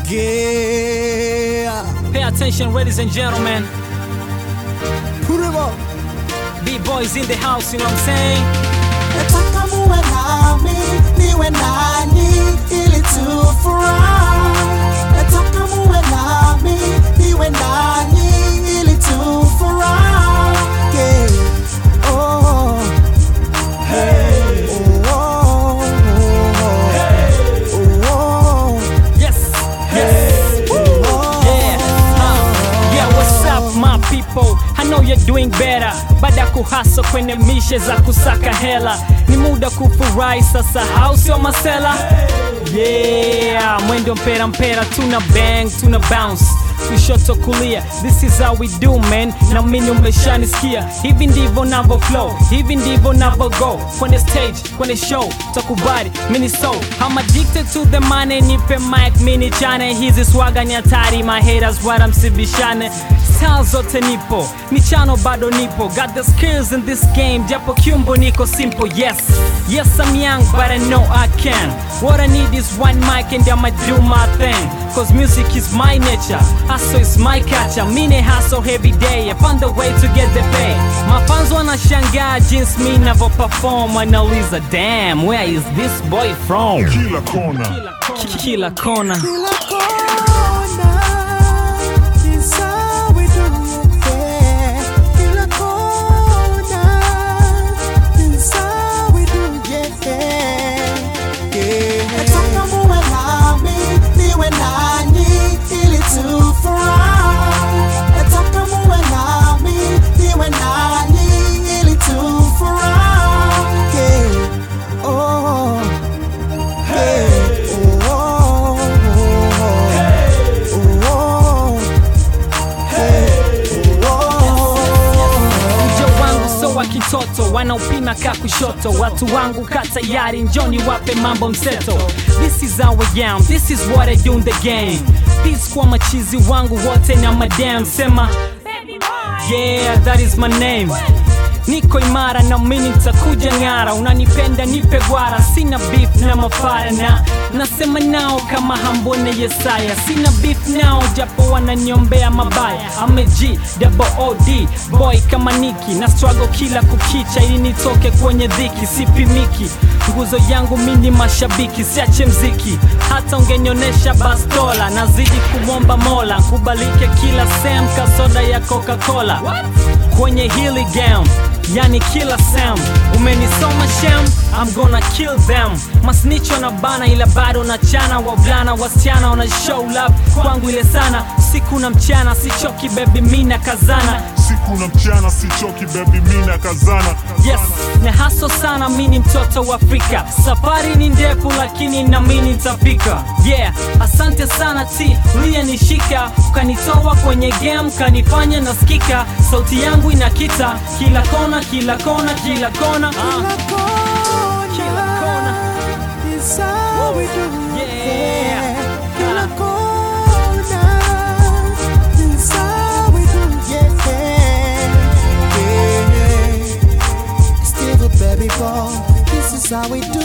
Yeah. Pay attention, ladies and gentlemen. Put him up. B-boys in the house, you know what I'm saying? Nataka muwe nami, niwe nanyi, ili tufurahi. Nataka muwe nami, niwe nanyi, ili tufurahi. Yeah. Oh. Hey. Oh. Hey. Oh. Yes. Yes. Oh. Yeah. Yeah, what's up my people? I know you're doing better. Baada kuhasa kwenye mishe za kusaka hela, ni muda kufurahi sasa, house yo masela. Yeah, mwendo mpera mpera, tuna bang, tuna bounce, kushoto kulia, this is how we do man. Na mimi umeshanisikia, hivi ndivyo navo flow, hivi ndivyo navo go. Kwenye stage, kwenye show, takubali, mini soul. I'm addicted to the money, nipe mic, mini chane. Hizi swaga ni hatari, my haters wala msibishane. Style zote nipo, michano bado nipo. Got the skills in this game, japo kiumbo niko simple. Yes, yes I'm young but I know I can. What I need is one mic and I'ma do my thing. Cause music is my nature, hustle is my culture. Mine hustle every day, I found a way to get the pay. My fans wanashangaa jinsi mimi navo perform. Wanauliza damn, where is this boy from? Kila kona. Kila kona. Kila kona, is how we do it, yeah. Kila kona, is how we do it, yeah. Nataka muwe nami, niwe nanyi, ili tufurahi. Nataka muwe nami, niwe nanyi, ili tufurahi, yeah. Oh. Hey. Oh. Hey. Oh. Hey. Oh. Ujo wangu so wa kitoto, wanaupima ka kushoto. Watu wangu ka tayari, njoni wape mambo mseto. This is how I am, this is what I do in the game. Peace kwa machizi wangu wote na madam. Sema yeah, that is my name. Niko imara na mimi nitakuja ngara. Unanipenda nipe gwara, sina beef na mafara. Na nasema nao kama hambone Yesaya. Sina beef nao japo wananiombea mabaya. I'm a G, double OD, boy kama Niki. Na struggle kila kukicha ili nitoke kwenye dhiki. Sipimiki, nguzo yangu mini mashabiki. Siache mziki, hata ungenyonesha bastola. Nazidi kumomba mola, kubalike kila sem kasoda ya Coca-Cola. Kwenye hili game, yani kila Sam. Umenisoma shem, I'm gonna kill them. Masnicho na bana ila bado na chana. Wavulana wasichana wana show love kwangu ile sana. Siku na mchana sichoki baby mina kazana. Siku na mchana sichoki baby mina kazana. Yes, na haso sana mini mtoto wa Afrika. Safari ni ndefu lakini na mimi nitafika. Yeah, asante sana T, uliyenishika. Ukanitoa kwenye game, kanifanya nasikika. Sauti yangu inakita, kila kona, kila kona, kila kona. Kila kona, is how we do it, yeah. Kila kona, is how we do it, yeah. Still a baby boy, this is how we do